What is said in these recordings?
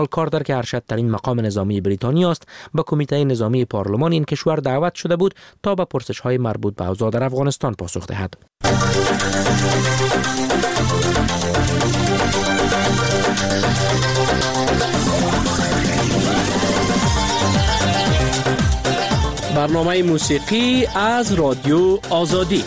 کاردر که ارشدترین مقام نظامی بریتانیا است به کمیته نظامی پارلمان این کشور دعوت شده بود تا به پرسش‌های مربوط به اوضاع در افغانستان پاسخ دهد. برنامه موسیقی از رادیو آزادی.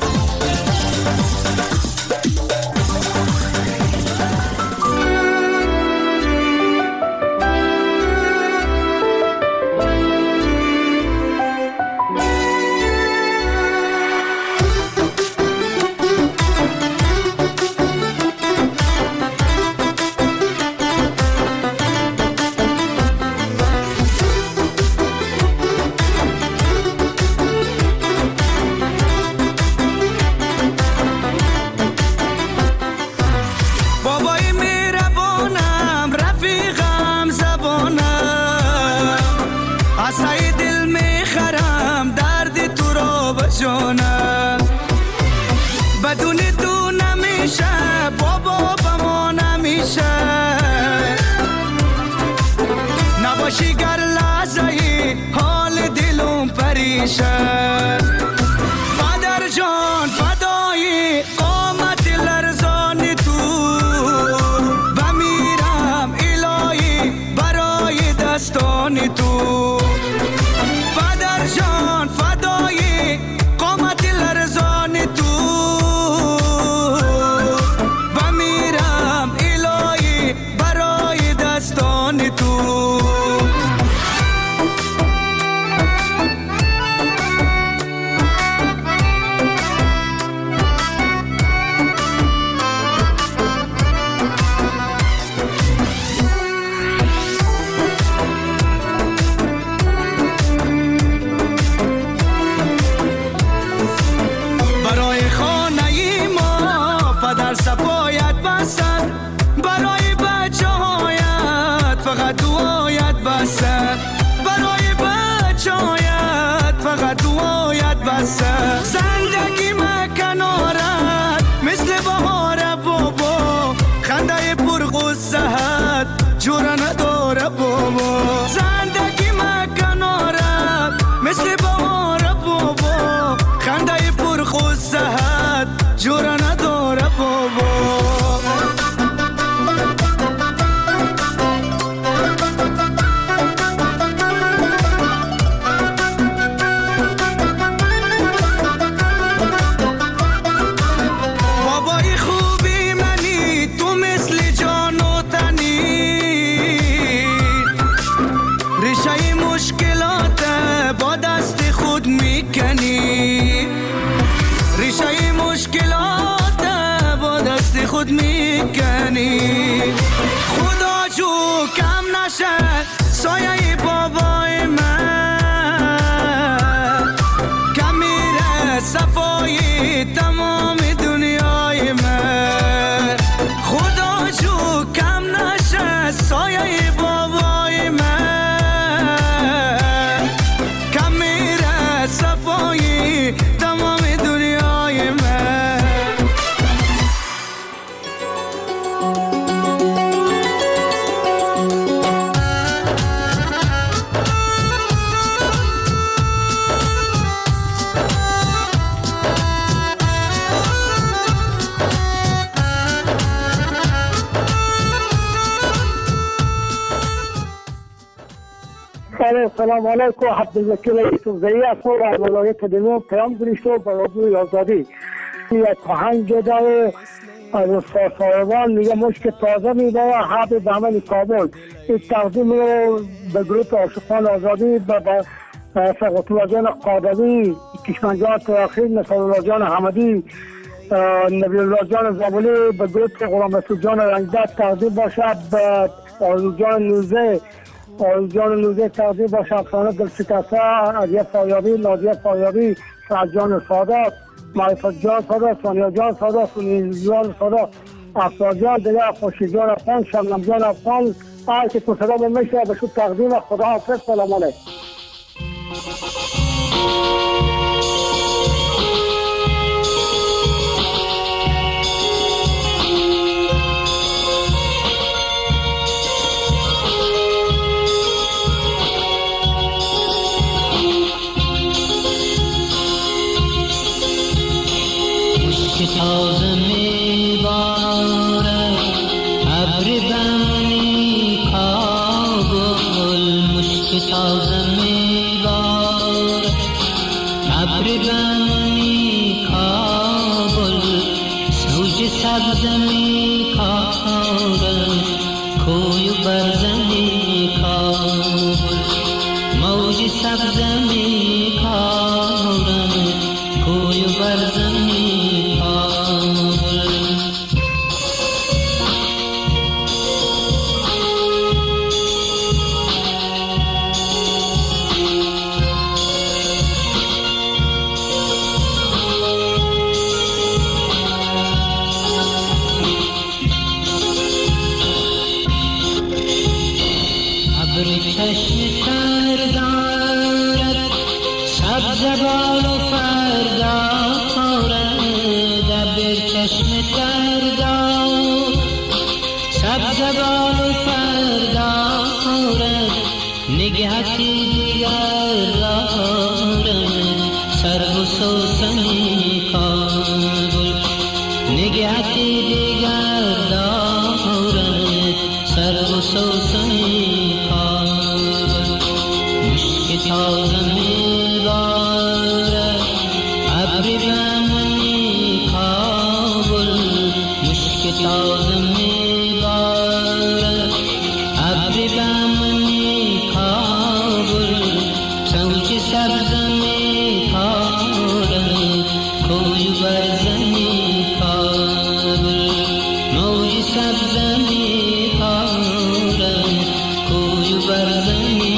مادر جان فدای قامت لرزان تو بمیرم الهی برای دستان تو. مادر جان فدای قامت لرزان تو بمیرم الهی برای دستان تو. برای بچه‌هایت فقط دعایت بسه. زندگی مکنارت مثل بهار بابا، خنده پرغصه‌ت جور نداره بابا. زندگی مکنارت مثل بهار بابا، خنده پرغصه‌ت جور نداره بابا. ریشه مشکلات با دست خود میکنی. خدا جو کم نشه سایه بابای من، کم میره صفای تمام دنیای من. خدا جو کم نشه سایه بابای من، کم میره صفای تمام دنیای من. سلام علیکم. عبدالوکیل یوسفزئی هستم از ولایت دنیا پیام گرفتم به رادیوی آزادی. یک آهنگ داره از صاحبان میگه مشک تازه میباره حب دامن کابل. این تقدیم رو به گروه عاشقان آزادی به فقط جان قادری، کشمنجان تراخیر، نصر الله جان حمدی، نبی الله جان زابلی، به گروه غلام مسعود جان رنگدت تقدیم باشد. به آرزو جان نوزه تقدیم باشه. افسانه دلشکسته، علیه فایابی، نادیه فایابی، سعد جان سادات، معرفت جان سادات، ثانیه جان سادات، سنیل جان سادات، افسار جان دیگه، خوشی جان افغان، شبنم جان افغان. هر که تو صدا بمیشه به شد تقدیم. خدا حافظ. سلام علیکم. مشک تازه میبارد ابر بمنی کابل سوج سبز میکارد کوی برزنی کابل موج سبز میکارد کوی برزنی کابل چشم تر دارد سبز بال و فر دارد ابر چشم تر دارد سبز بال و فر دارد نگهتی دیگر دارد سرو و سوسنی کابل نگهتی دیگر دارد سرو و سوسنی تازه میبارد ابر بمنی کابل مشک تازه میبارد ابر بمنی کابل سوج سبز میکارد کوی برزنی کابل موج سبز میکارد کوی برزنی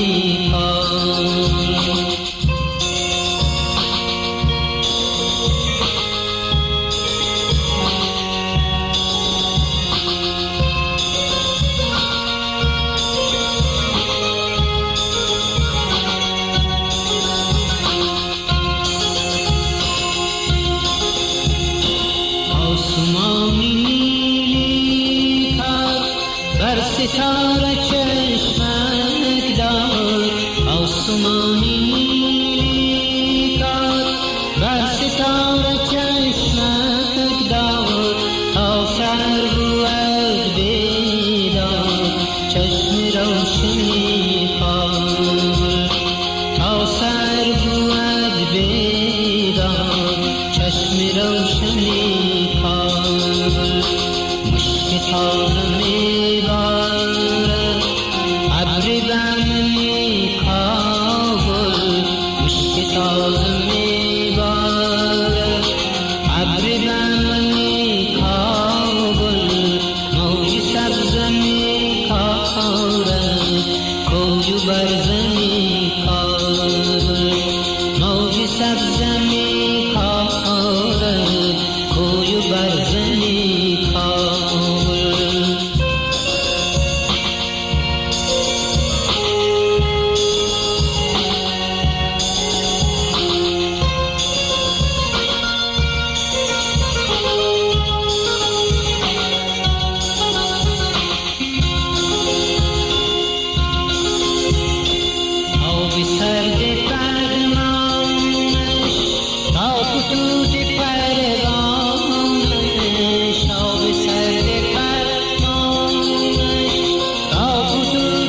آسمانی نیلی پر بر ستاره چشمک دار آسمانی نیلی پر بر ستاره چشمک دار تا سر بود بیدار چشم روشنی کابل تا سر بود بیدار چشم روشنی مشک تازه میبارد ابر بمنی کابل مشک تازه میبارد ابر بمنی کابل موج سبز میکارد کوی برزنی کابل موج سبز میکارد کوی برزنی کابل آب سرد پرمانش تا خطوط پروانش آب سرد پرمانش تا خطوط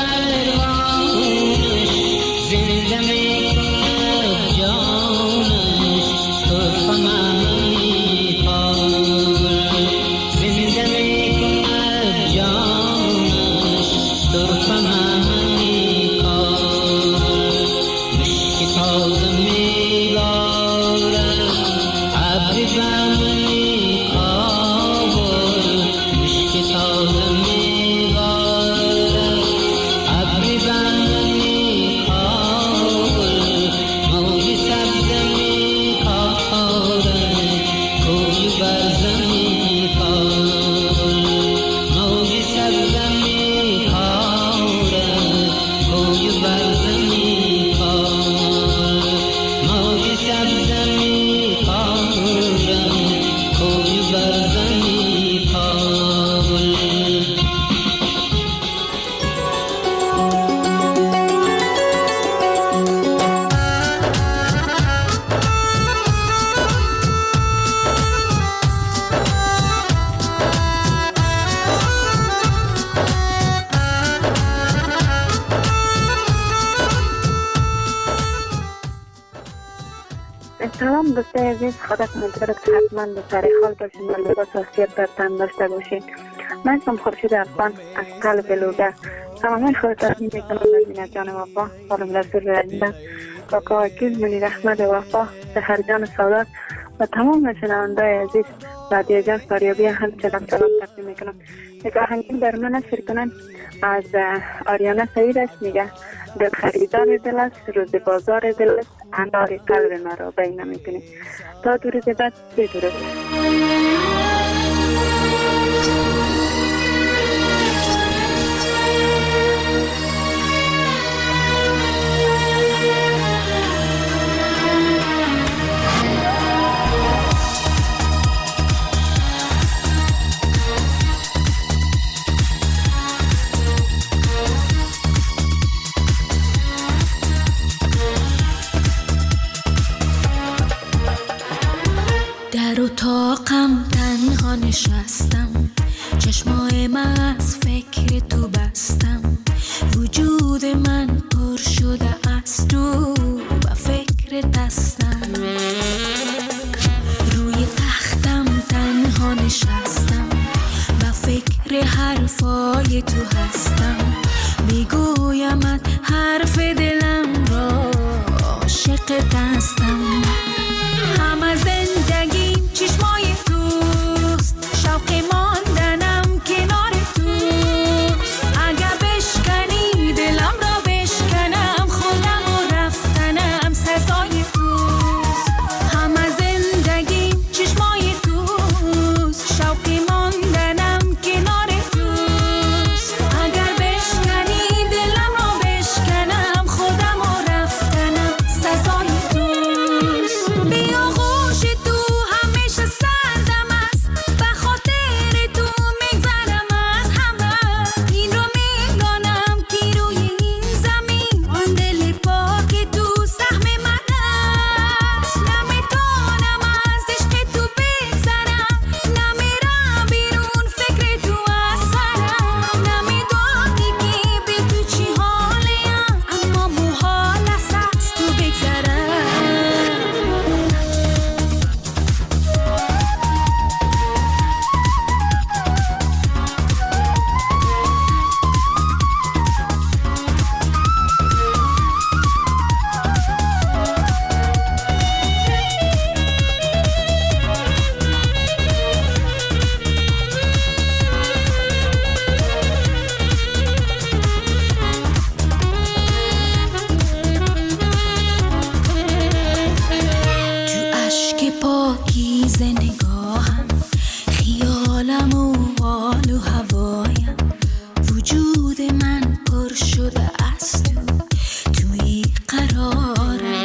پروانش زنده میکند جانش طرف معنی کابل زنده میکند جانش طرف معنی کابل مشک تازه میبارد ابر بمنی کابل مشک تازه میبارد ابر بمنی کابل موج سبز میکارد کوی برزنی کابل موج سبز میکارد سلام دوستای عزیز، خودتون امیدوارم که حتما به سر حال باشین و لباس خاصیت در تن داشته باشین. من اسمم خورشید افغان از قلب لوده. سلام خودت را میکنم نازنین جان وفا، خانم رسول رنده، کاکا وکیل، منیر احمد وفا، سحر جان سادات و تمام شنونده‌های عزیز رادیو جان فاریابی همچنان سلام تقدیم میکنم. یک آهنگین در من نشر کنن از آریانا سعید است، میگه دل خریدار دل است، روز بازار دل است، انار قلب مرا بین نمیکنی. تا دو روز بعد بدرود. در اتاقم تنها نشستم، چشمای من از فکر تو بستم، وجود من پر شده از تو و فکر دستم. روی تختم تنها نشستم و فکر حرفای تو هستم، میگویمت حرف دلم را، عاشق دستم. همه زندگیم چشمای توست، شوق ماندنم کنار توست. اگر بشکنی دلم را بشکنم، خودم و رفتنم سزای توست. همه زندگیم چشمای توست، شوق ماندنم کنار توست. اگر بشکنی دلم را بشکنم، خودم و رفتنم سزای توست. بیا غوش تو همیشه سردم است، به خاطر تو میگذرم از همه. این رو میدانم که روی این زمین آن دل پاک تو سهم من است. نمیتونم از عشق تو بگذرم، نمیرم بیرون فکر تو از سرم. نمیدانی که به تو چی حالیم، اما محال است از تو بگذرم. تو اشک پاکیز نگاهم، خیالم و حال و هوایم، وجود من پر شده از تو، توی قرارم.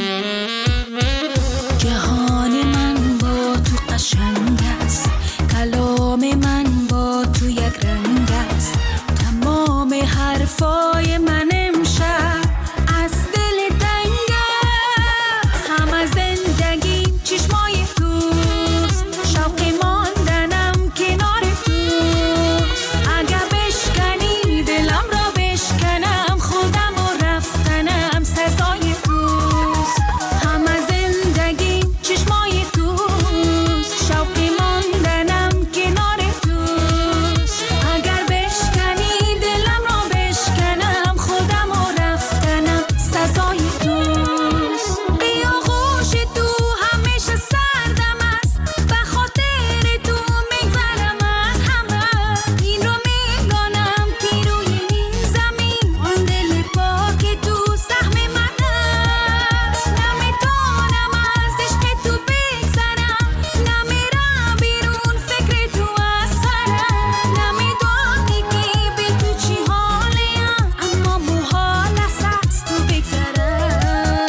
جهان من با تو قشنگ است، کلام من با تو یک رنگ است. تمام حرفای من امشب از دل تنگ است. همه زندگیم چشمای توست، شوق ماندنم کنار توست. اگر بشکنی دلم را بشکنم، خودم و رفتنم سزای توست. همه زندگیم چشمای توست، شوق ماندنم کنار توست. اگر بشکنی دلم را بشکنم، خودم و رفتنم سزای توست. بیا غوش تو همیشه سردم است، به خاطر تو میگذرم از همه. این رو میدانم که روی این زمین آن دل پاک تو سهم من است. نمیتونم از عشق تو بگذرم، نمیرم بیرون فکر تو از سرم. نمیدانی که به تو چی حالیم، اما محال است از تو بگذرم.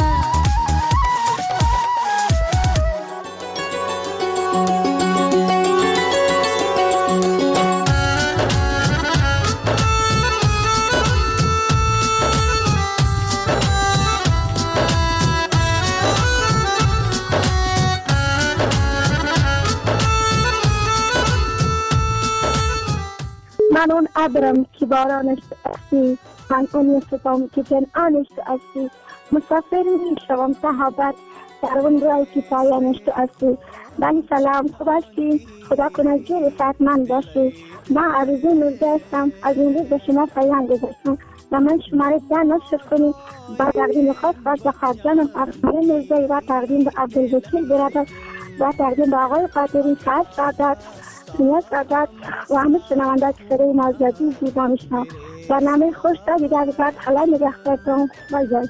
من اون ابرم که بارانش هستی، من اون یوسفم که پنهانش هستی. مسافر می شوم صحابت در اون رای که پایانش تو هستی. بله سلام، خوب هستی؟ خدا کنه جور صحتمند باشی. من عروضی مرده هستم، از این روز به شما پیام گذاشتم و من شماره 10 نشر کنی با تقدیم خاص به خواهرجانم افسانه مرزایی و تقدیم به عبدالوکیل برادر و تقدیم به آقای قادری، سعد سعادت، نیاز سعادت و همه شنونده که صدای نازدی زیبا میشنم. برنامه خوش تا دیگر بعد حالا نگهدارتون. بای بای.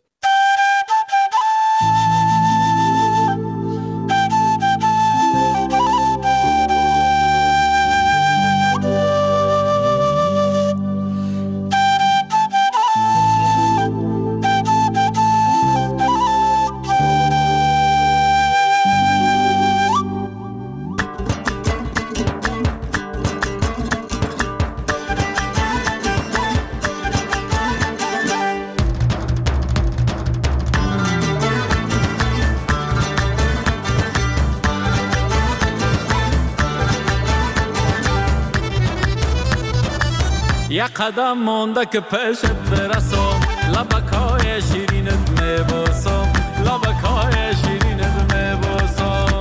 یک قدم مانده که پیشت برسم، لبکای شیرینت میبوسم، لبکای شیرینت میبوسم.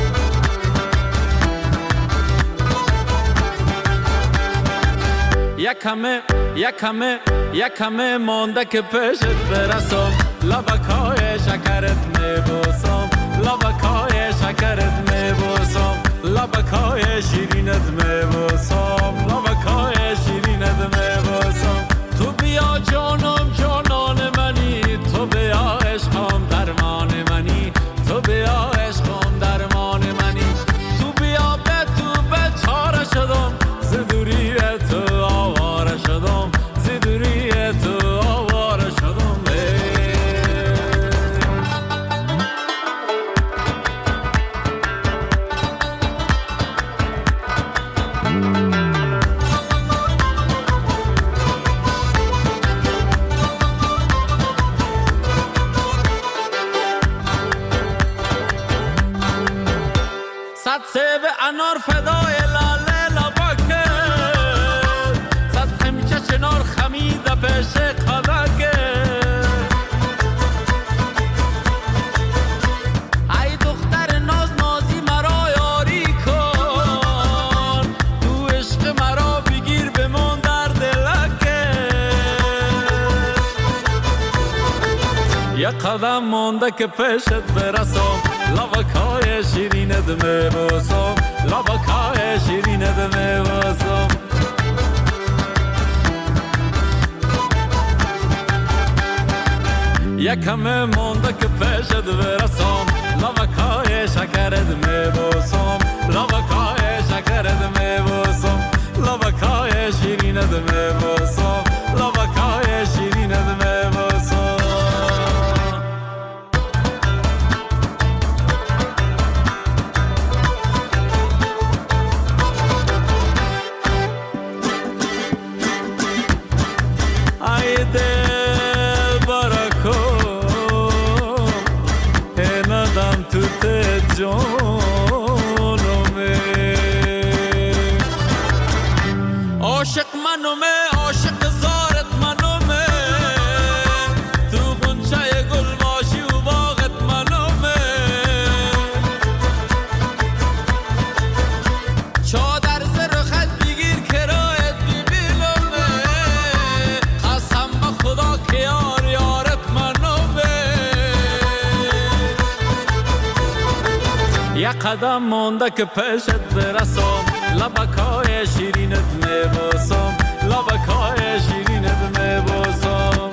یک کمه مانده که پیشت برسم، لبکای شکرت میبوسم، لبکای شکرت میبوسم، لبکای شیرینت میبوسم، لبکای شیرینت میبوسم. تو بیا جانم جانان منی، تو بیا عشقم درمان منی، تو بیا عشقم درمان منی. تو بیا به چاره شدم، ز دوری تو آواره شدم، ز دوری تو آواره شدم. صد سیب انار فدای لاله لبکه، صد خمیچه چنار خمیده پیش قدکه. ای دختر ناز نازی مرا یاری کن، تو عشق مرا بگیر بمون در دلکه. یک قدم مانده که پیشت برسم، لبکای شیرینت میبوسم، لبکای شیرینت میبوسم. یکم مانده که پیشت برسم، لبکای شکرت میبوسم، لبکای شکرت میبوسم، لبکای شیرینت میبوسم، لبکای شیرینت میبوسم. عاشق منومه، عاشق زارت منومه، تو غنچه گل باشی و باغت منومه. چادر زر خط بگیر کرایت ببیلومه، قسم به خدا که یارت منومه. یک قدم مانده که پیشت برسم، لبکای شیرینت میبوسم، لبکای شیرینت میبوسم.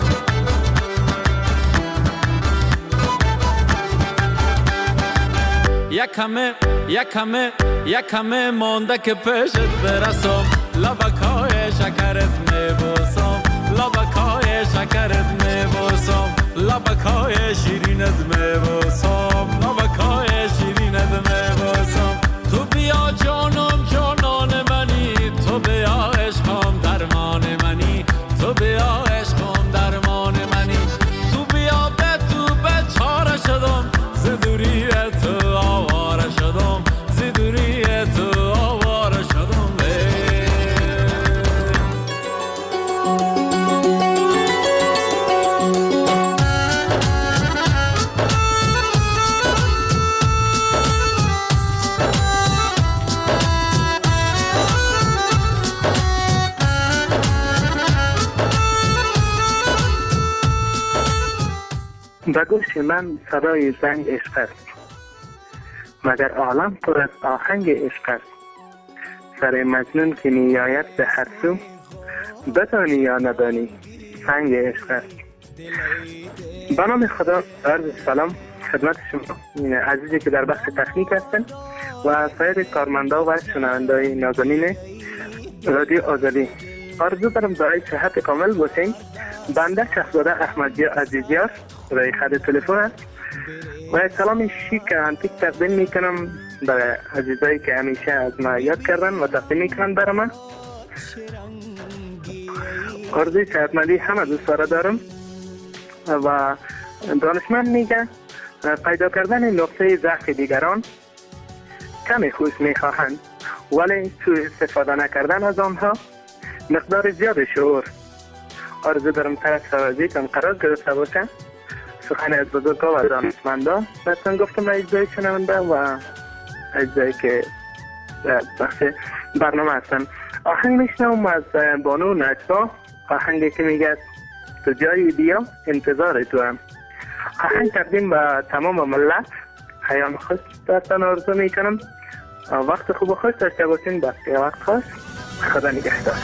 یک کمه مانده که پیشت برسم، لبکای شکرت میبوسم، لبکای شکرت میبوسم، لبکای شیرینت میبوسم، لبکای شیرینت میبوسم. تو بیا جانم جانان منی، تو بیا عشقم درمان منی، تو بیا عشقم درمان منی. تو بیا به چاره شدم، ز دوری تو آواره شدم، ز دوری تو آواره شدم. به گوش من صدای زنگ عشق است، مگر عالم پر از آهنگ عشق است. سر مجنون که میآید به هر سو، بدانی یا ندانی سنگ عشق است. به نام خدا، عرض سلام خدمت شما عزیزی که در بخش تکنیک هستند و سایر کارمندا و شنونده‌های نازنین رادیو آزادی. آرزو دارم برای صحت کامل باشین. بنده شهزاده احمدی عزیزیار برای خط تلفن است و سلام شیک انتیک تقدیم میکنم برای عزیزایی که همیشه از ما یاد کردن و تقدیم میکنن برای من. آرزوی صحتمندی همه دوست دارم و دانشمند میگه پیدا کردن نقطه ضعف دیگران کمی خوش میخواهند، ولی سوء استفاده نکردن از آنها مقدار زیاد شعور. آرزو دارم طرف سوازیتان قرار گرفته باشه. سخن از بزرگا و دانشمندا بستن گفتم اجزای شنونده و اجزایی که بخش برنامه هستن. آهنگ میشنم از بانو نجوا، آهنگی که میگه تو جایی بیا انتظار تو هم. آهنگ تقدیم به تمام ملت، حیام خوش دستان آرزو میکنم. وقت خوب و خوش داشته باشین. بسته وقت خوش، خدا نگهدار.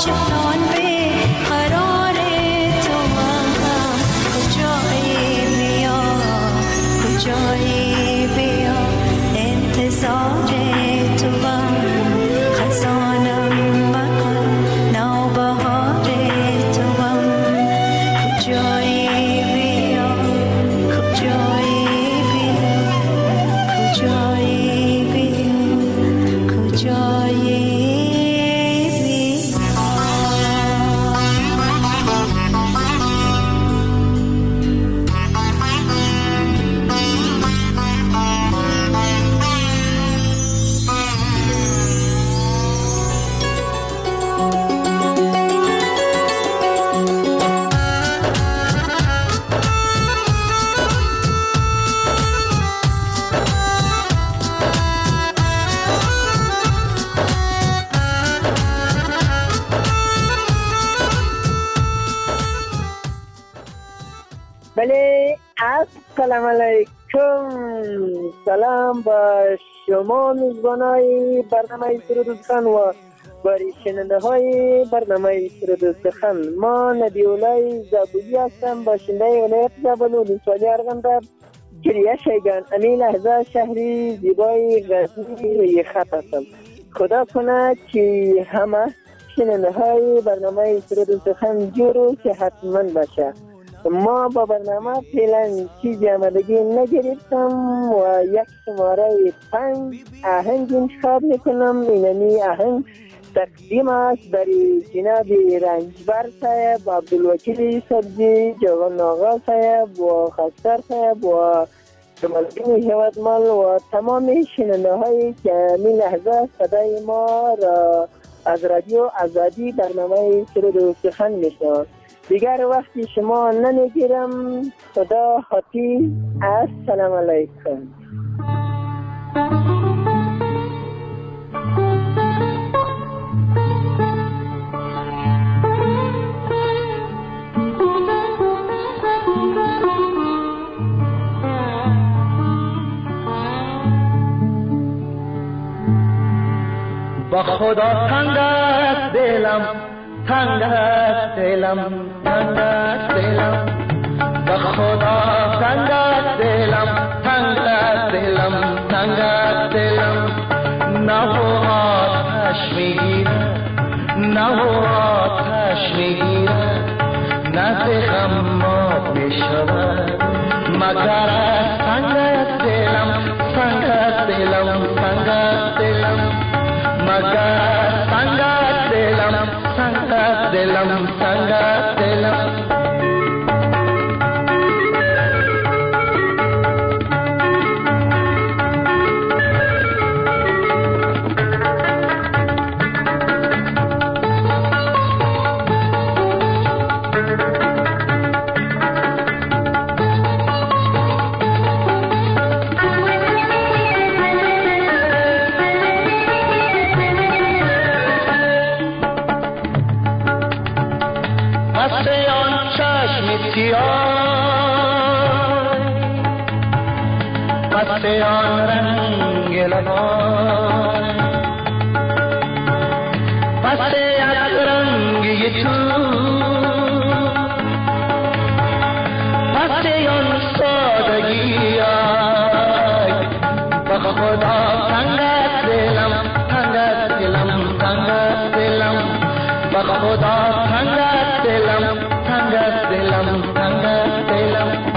عاشقان به قرار تو هم کجایی بیا کجایی بیا انتظار تو هم خزانم مکن نوبهار تو هم کجایی بیا کجایی بیا کجایی بیا کجایی بله السلام علیکم. سلام با شما میزبانای برنامه سرود سخن و باری شننده های برنامه سرود سخن. ما نبیولای زابولی هستم، باشنده ولایت زابل و ولسوالی ارغنداب گریه شیگان. امی لحظه شهری زیبای غزنی خط هستم. خدا کنه که همه شننده های برنامه سرود سخن جور و صحتمند باشه. ما با برنامه فعلا چیزی آمدگی نگرفتم و یک شماره 5 آهنگ انتخاب میکنم. اینمی آهنگ تقدیم است برای جناب رنجبر صاحب، عبدالوکیل سبزی، جوان آقا صاحب و خستر صاحب و جمالدین هیوتمال و تمام شننده هایی که می لحظه صدای ما را از رادیو آزادی برنامه سرود و سخن میشنوند. دیگر وقتی شما نمیگیرم. خدا حافظ. السلام علیکم. با خدا تنگ است دلم، تنگ است دلم، تنگ است دلم. با خدا تنگ است دلم، تنگ است دلم، تنگ است دلم. نه و آتش میگیرد، نه و آتش میگیرد، نه ز غمات میشود مگر از تنگ است دلم، تنگ است دلم، تنگ است دلم. مگر از تنگ است دلم، تنگ است دلم، تنگ است دلم. پس آن رنگ لبان، پس یک رنگ تو، پس آن سادگی به خدا تنگ است دلم، تنگ است دلم، تنگ است دلم. به خدا تنگ است دلم، تنگ است دلم، تنگ است دلم.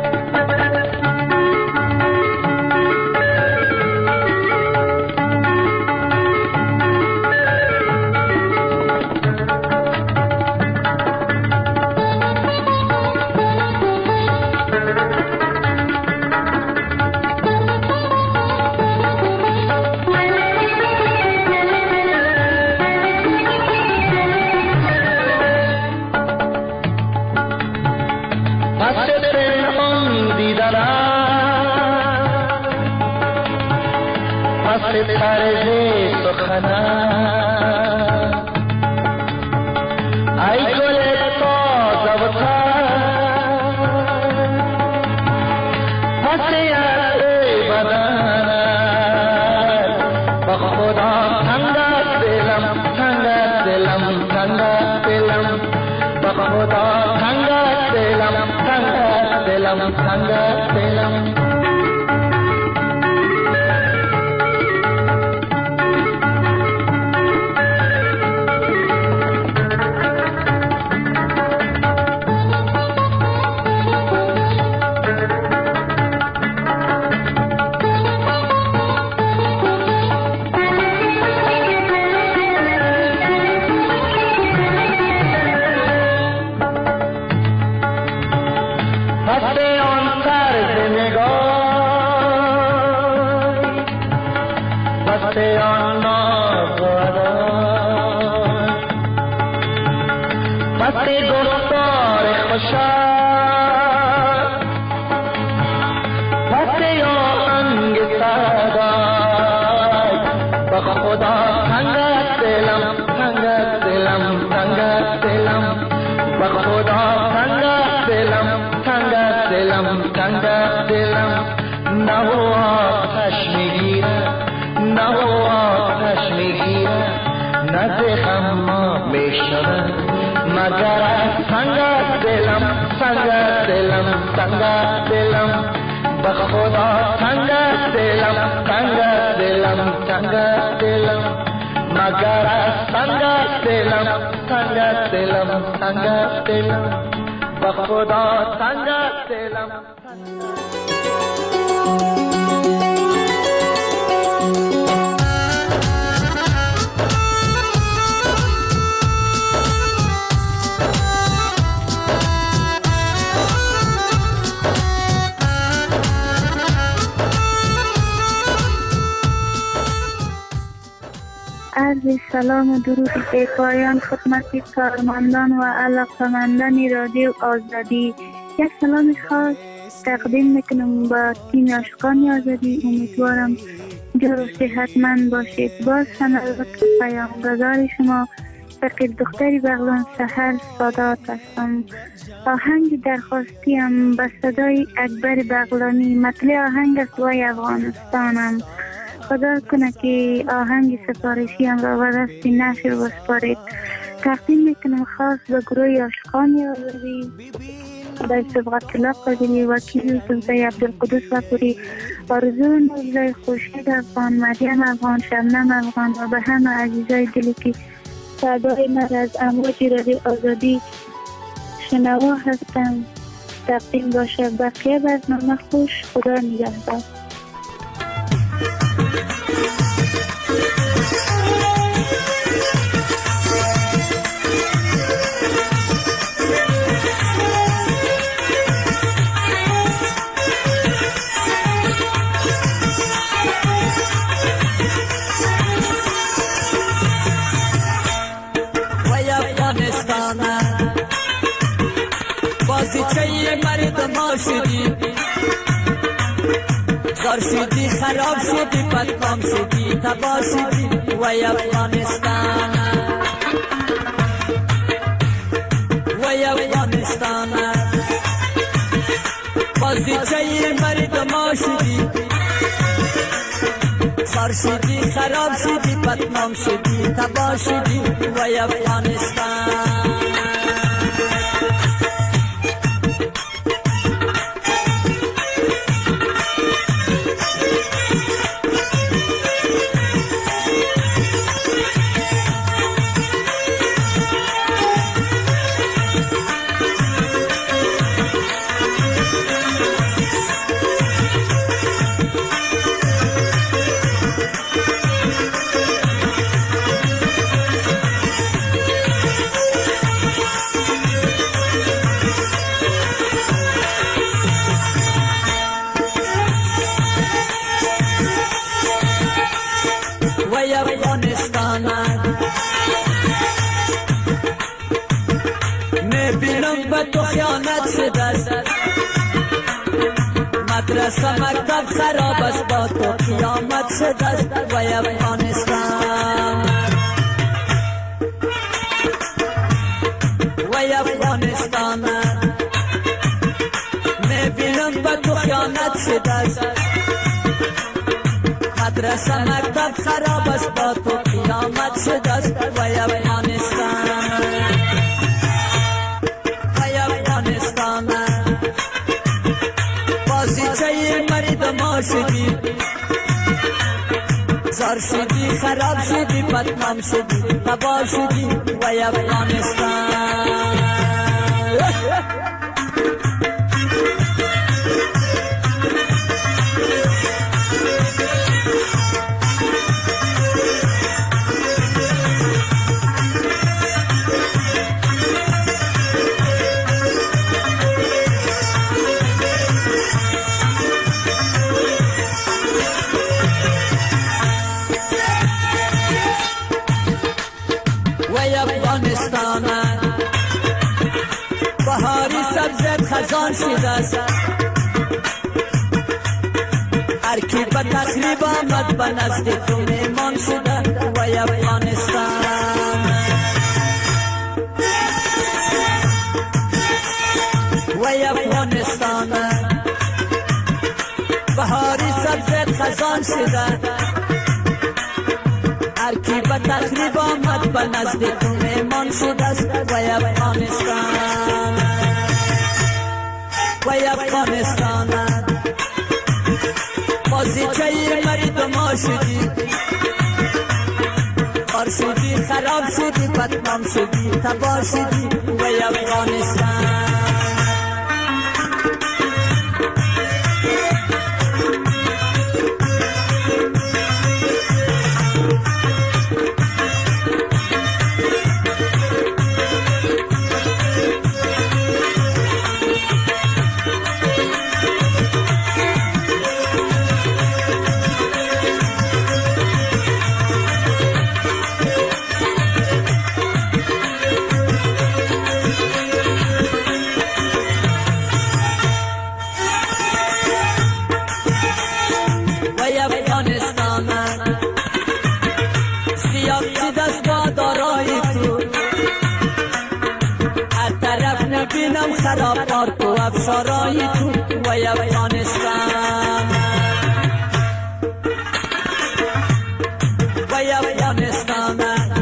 طرز سخنم ای گل تازه و تر، پس از بدنم به خدا تنگ است دلم، تنگ است دلم. تنگ است دلم به خدا تنگ است دلم تنگ است دلم تنگ است دلم مگر تنگ است دلم تنگ است دلم تنگ است دلم به خدا تنگ است دلم تنگ است دلم تنگ است دلم مگر تنگ است دلم تنگ است دلم تنگ است دلم به خدا تنگ است دلم. عرض سلام و درود بی پایان خدمت کارمندان و علاقمندان رادیو آزادی. یک سلام خاص تقدیم میکنم با تیم عاشقان آزادی. امیدوارم جور و صحتمند باشید. باز هم البته پیامگذار شما فقیر دختری بغلان سحر سادات هستم. آهنگ درخواستی هم به صدای اکبر بغلانی مطلع آهنگ است وای افغانستانم. خدا کنه که آهنگ سفارشی هم را به دست نشر بسپارید. تقدیم میکنم خاص به گروه عاشقان آزادی، خدای صبغت الله قادری، وکیل سلطه عبدالقدوس وپوری، آرزو نوزای خورشید افغان، مریم افغان، شبنم افغان و به همه عزیزای دلی که صدای من از امواج رادیو آزادی شنوا هستم تقدیم باشه. بقیه برنامه خوش. خدا نگهدار. بازیچه مرد ما شدی، زار شدی، خراب شدی، بدنام شدی، تباه شدی وای افغانستان، وای افغانستان. بازیچه مرد ما شدی، زار شدی، خراب شدی، بدنام شدی، تباه شدی وای افغانستان. وای افغانستان میبینم به تو خیانت شده است، مدرسه مکتب خراب است، با تو قیامت شده است وای افغانستان، وای افغانستان. میبینم به تو خیانت شده است، مدرسه مکتب خراب است، با تو قیامت شده است وای افغانستان. شدی زار شدی خراب شدی بدنام شدی تباه شدی وای افغانستان بهاری سبزت خزان شده است هر کی به تخریب آمد به نزد تو میمان شده وای افغانستان وای افغانستان بهاری سبزت خزان شده هر کی به تخریب آمد به نزد تو میمان شده است وای افغانستان وای افغانستان بازیچه مرید ما شدی خار شدی خراب شدی بدنام شدی تباه شدی وای افغانستان بینم خراب پارک و افشارای تو وای افغانستان وای افغانستان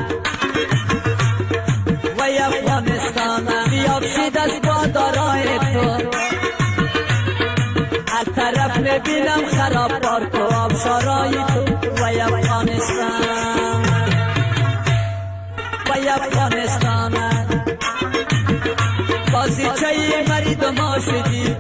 وای افغانستان بیاب شید از بادارای تو هر طرف ببینم خراب پارک و افشارای تو وای افغانستان وای افغانستان بازیچه مرید ما شدی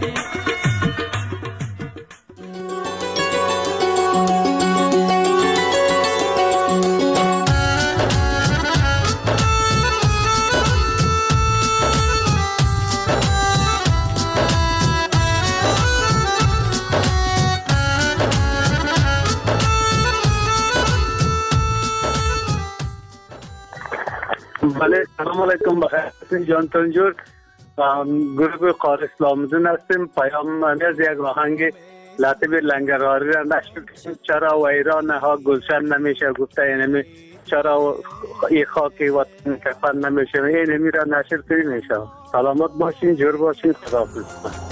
بله سلام علیکم بخیر جان تنجور گروه قار اسلامزون هستیم. پیام از یک آهنگ لطیف لنگراری را نشر کنیم. چرا ویران ها گلشن نمیشه گفته اینمی چرا ای خاک وطن کفن نمیشه اینمی را نشر کنیم میشه. سلامت باشین جور باشین خداحافظ.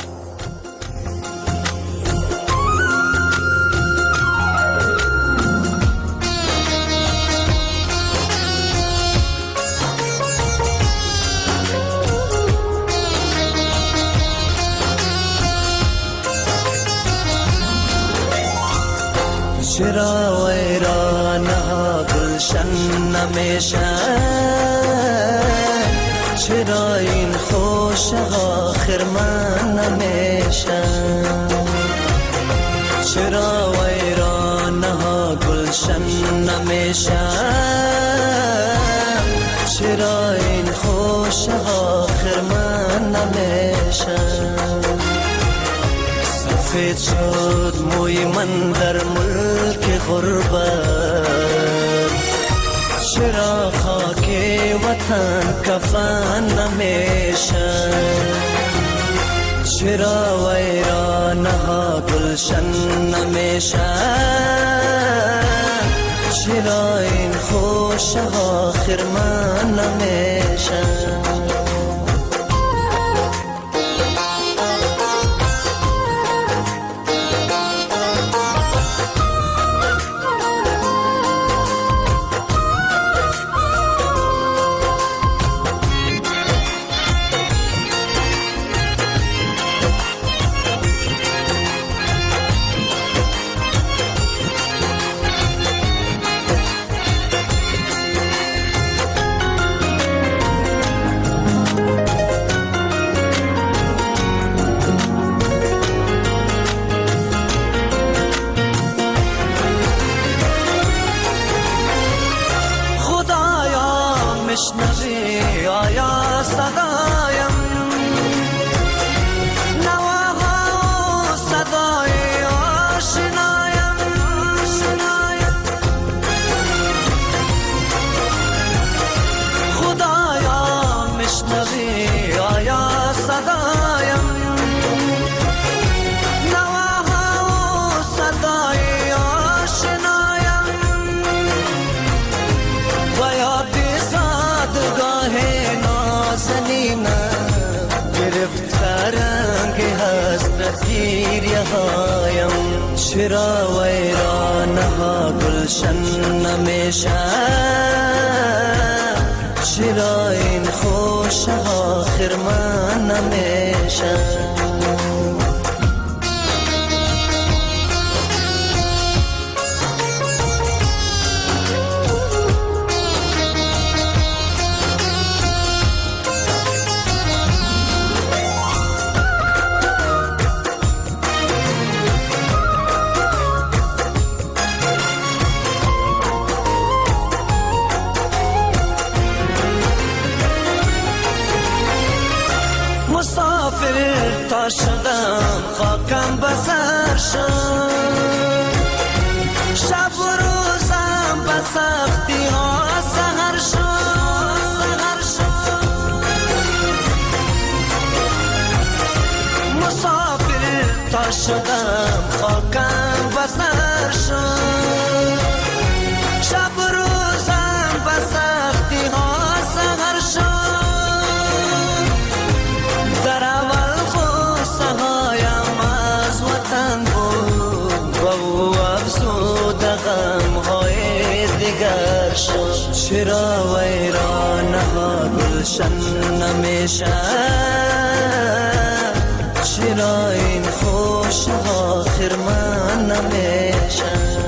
چرا ویران ها گلشن نمیشن چرا این خوش ها خرمن نمیشن چرا ویران ها گلشن نمیشن چرا این خوش ها خرمن نمیشن سفید شد موی من در ملک غربت چرا خاک وطن کفن نمیشن چرا ویرانها گلشن نمیشن چرا این خوشها خرمن نمیشن صدایم نواها و صدای آشنایم خدایا میشنوی آیا صدایم نواها و صدای آشنایم و یاد زادگاه نازنینم گرفت رنگ حسرت گیریه‌هایم چرا ویرانه‌ها گلشن نمیشن چرا این خوش‌ها خرمن نمیشن تا شدم خاکم بسر شد شب و روزم به سختی ها سهر شد مسافر تا شدم خاکم بسر شد شب و روزم به سختی ها سهر شد چرا ویرانه‌ها گلشن نمیشن چرا این خوش‌ها خرمن نمیشن